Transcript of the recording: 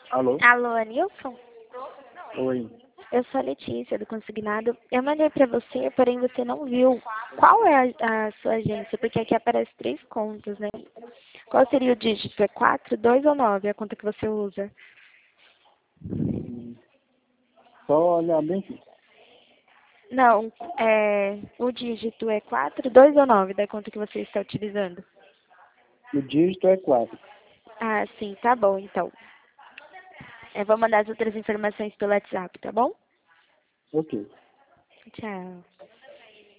Alô? Alô, Anilson? Oi. Eu sou a Letícia, do Consignado. Eu mandei pra você, porém você não viu. Qual é a sua agência? Porque aqui aparece 3 contas, né? Qual seria o dígito? É 4, 2 ou 9 a conta que você usa? Só olhar bem aqui. Não, o dígito é 4, 2 ou 9 da conta que você está utilizando? O dígito é 4. Ah, sim, tá bom, então. Eu vou mandar as outras informações pelo WhatsApp, tá bom? Ok. Tchau.